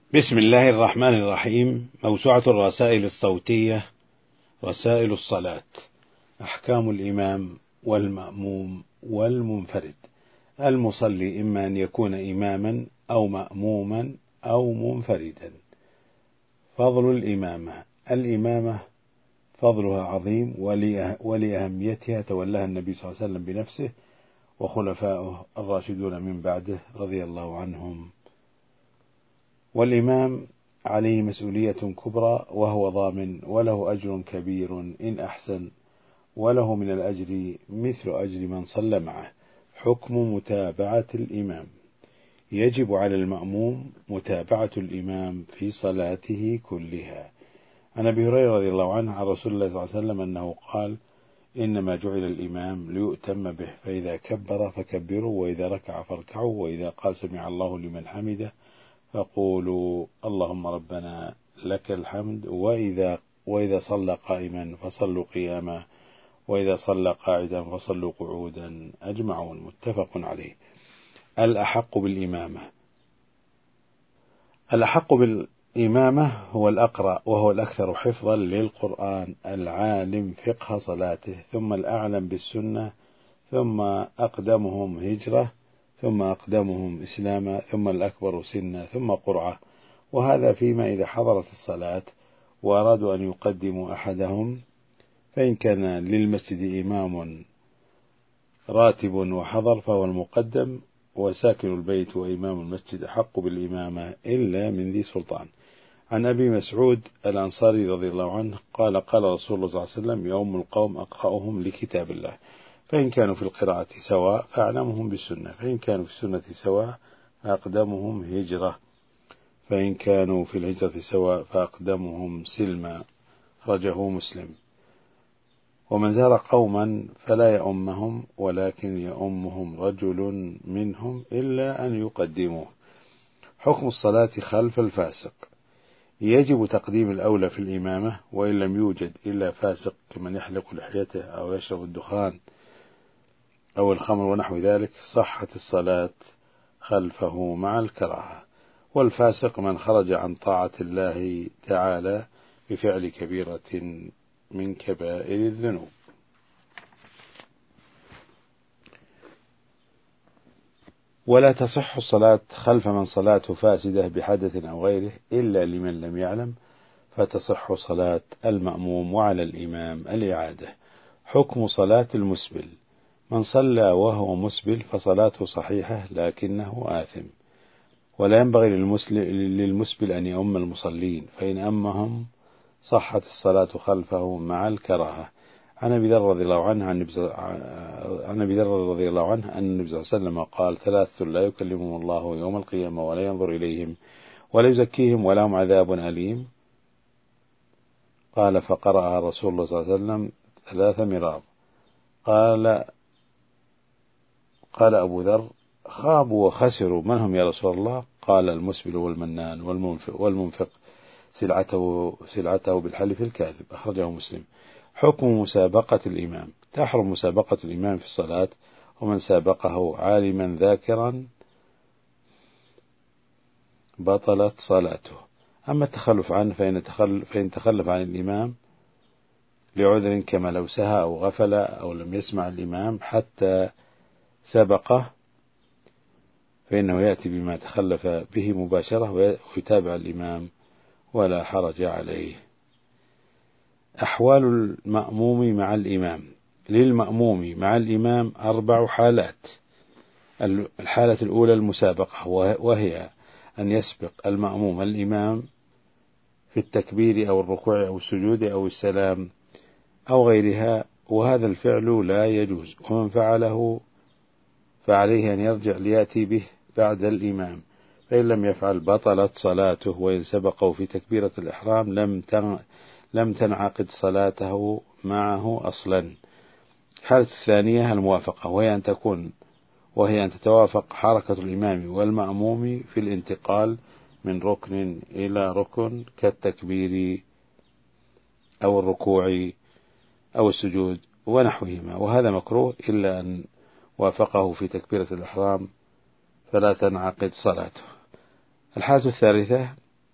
بسم الله الرحمن الرحيم. موسوعة الرسائل الصوتية، رسائل الصلاة، أحكام الإمام والمأموم والمنفرد. المصلي إما أن يكون إماما أو مأموما أو منفردا. فضل الإمامة. الإمامة فضلها عظيم، ولأهميتها تولاها النبي صلى الله عليه وسلم بنفسه وخلفاؤه الراشدون من بعده رضي الله عنهم. والإمام عليه مسؤولية كبرى وهو ضامن، وله أجر كبير إن أحسن، وله من الأجر مثل أجر من صلى معه. حكم متابعة الإمام. يجب على المأموم متابعة الإمام في صلاته كلها. عن أبي هريرة رضي الله عنه عن رسول الله صلى الله عليه وسلم أنه قال: إنما جعل الإمام ليؤتم به، فإذا كبر فكبروا، وإذا ركع فاركعوا، وإذا قال سمع الله لمن حمده فقولوا اللهم ربنا لك الحمد، وإذا صلى قائما فصلوا قياما، وإذا صلى قاعدا فصلوا قعودا. أجمعون. متفق عليه. الأحق بالإمامة. الأحق بالإمامة هو الأقرأ، وهو الأكثر حفظا للقرآن، العالم فقه صلاته، ثم الأعلم بالسنة، ثم أقدمهم هجرة، ثم أقدمهم إسلاما، ثم الأكبر سنا، ثم قرعة. وهذا فيما إذا حضرت الصلاة وأرادوا أن يقدموا أحدهم، فإن كان للمسجد إمام راتب وحضر فهو المقدم، وساكن البيت وإمام المسجد أحق بالإمامة إلا من ذي سلطان. عن أبي مسعود الأنصاري رضي الله عنه قال: قال رسول الله صلى الله عليه وسلم: يوم القوم أقرأهم لكتاب الله، فإن كانوا في القراءة سواء فأعلمهم بالسنة، فإن كانوا في السنة سواء فأقدمهم هجرة، فإن كانوا في الهجرة سواء فأقدمهم سلما. أخرجه مسلم. ومن زار قوما فلا يؤمهم، ولكن يؤمهم رجل منهم إلا أن يقدموه. حكم الصلاة خلف الفاسق. يجب تقديم الأولى في الإمامة، وإن لم يوجد إلا فاسق كمن يحلق لحيته أو يشرب الدخان أو الخمر ونحو ذلك، صحت الصلاة خلفه مع الكراهة. والفاسق من خرج عن طاعة الله تعالى بفعل كبيرة من كبائر الذنوب. ولا تصح الصلاة خلف من صلاته فاسدة بحدث أو غيره إلا لمن لم يعلم، فتصح صلاة المأموم، وعلى الإمام الإعادة. حكم صلاة المسبل. من صلى وهو مسبل فصلاته صحيحة لكنه آثم، ولا ينبغي للمسبل أن يؤم المصلين، فإن أمهم صحت الصلاة خلفه مع الكراهة. عن أبي ذر رضي الله عنه أن النبي صلى الله عليه وسلم قال: ثلاثة لا يكلمهم الله يوم القيامة ولا ينظر إليهم ولا يزكيهم ولهم عذاب أليم. قال: فقرأ رسول الله صلى الله عليه وسلم 3 مرار. قال أبو ذر: خابوا وخسروا، من هم يا رسول الله؟ قال: المسبل والمنان والمنفق سلعته بالحلف الكاذب. أخرجه مسلم. حكم مسابقة الإمام. تحرم مسابقة الإمام في الصلاة، ومن سابقه عالما ذاكرا بطلت صلاته. أما التخلف عنه فإن تخلف عن الإمام لعذر كما لو سهى أو غفل أو لم يسمع الإمام حتى سبقه، فإنه يأتي بما تخلف به مباشرة ويتابع الإمام ولا حرج عليه. أحوال المأموم مع الإمام. للمأموم مع الإمام 4 حالات. الحالة الأولى المسابقة، وهي أن يسبق المأموم الإمام في التكبير أو الركوع أو السجود أو السلام أو غيرها، وهذا الفعل لا يجوز، ومن فعله فعليه أن يرجع ليأتي به بعد الإمام، فإن لم يفعل بطلت صلاته، وإن سبقه في تكبيرة الإحرام لم تنعقد صلاته معه أصلا. الحالة الثانية الموافقة، وهي أن تتوافق حركة الإمام والمأموم في الانتقال من ركن إلى ركن كالتكبير أو الركوع أو السجود ونحوهما، وهذا مكروه إلا أن وافقه في تكبيرة الإحرام فلا تنعقد صلاته. الحالة الثالثة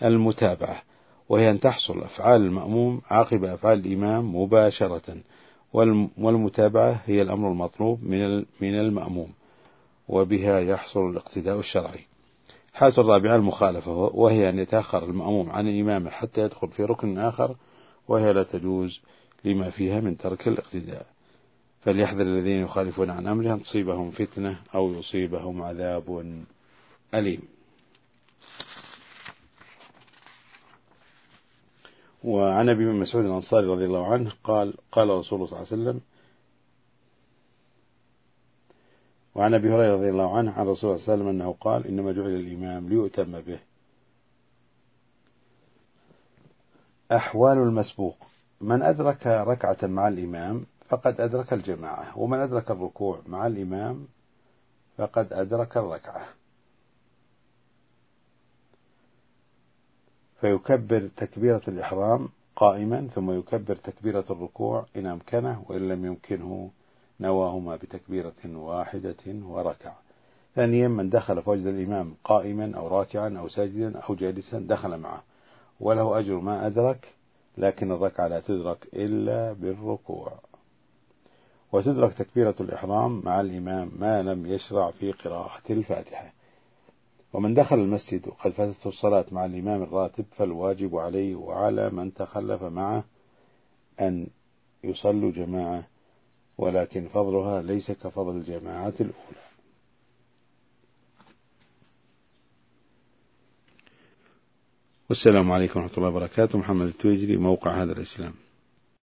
المتابعة، وهي أن تحصل أفعال المأموم عقب أفعال الإمام مباشرة، والمتابعة هي الأمر المطلوب من المأموم، وبها يحصل الاقتداء الشرعي. الحالة الرابعة المخالفة، وهي أن يتأخر المأموم عن الإمام حتى يدخل في ركن آخر، وهي لا تجوز لما فيها من ترك الاقتداء. فليحذر الذين يخالفون عن أمره أن تصيبهم فتنة أو يصيبهم عذاب أليم. وعن أبي مسعود الأنصاري رضي الله عنه قال قال رسول الله صلى الله عليه وسلم. وعن أبي هريرة رضي الله عنه عن رسول الله صلى الله عليه وسلم أنه قال إنما جعل الإمام ليؤتم به. أحوال المسبوق: من أدرك ركعة مع الإمام فقد أدرك الجماعة، ومن أدرك الركوع مع الإمام فقد أدرك الركعة، فيكبر تكبيرة الإحرام قائما، ثم يكبر تكبيرة الركوع إن أمكنه، وإن لم يمكنه نواهما بتكبيرة واحدة وركع. ثانيا من دخل فوجد الإمام قائما أو راكعا أو ساجدا أو جالسا دخل معه، وله أجر ما أدرك، لكن الركعة لا تدرك إلا بالركوع. وتدرك تكبيرة الإحرام مع الإمام ما لم يشرع في قراءة الفاتحة. ومن دخل المسجد وقد فاتته الصلاة مع الإمام الراتب فالواجب عليه وعلى من تخلف معه أن يصلوا جماعة، ولكن فضلها ليس كفضل الجماعة الأولى. والسلام عليكم ورحمة الله وبركاته. محمد التويجري، موقع هذا الإسلام.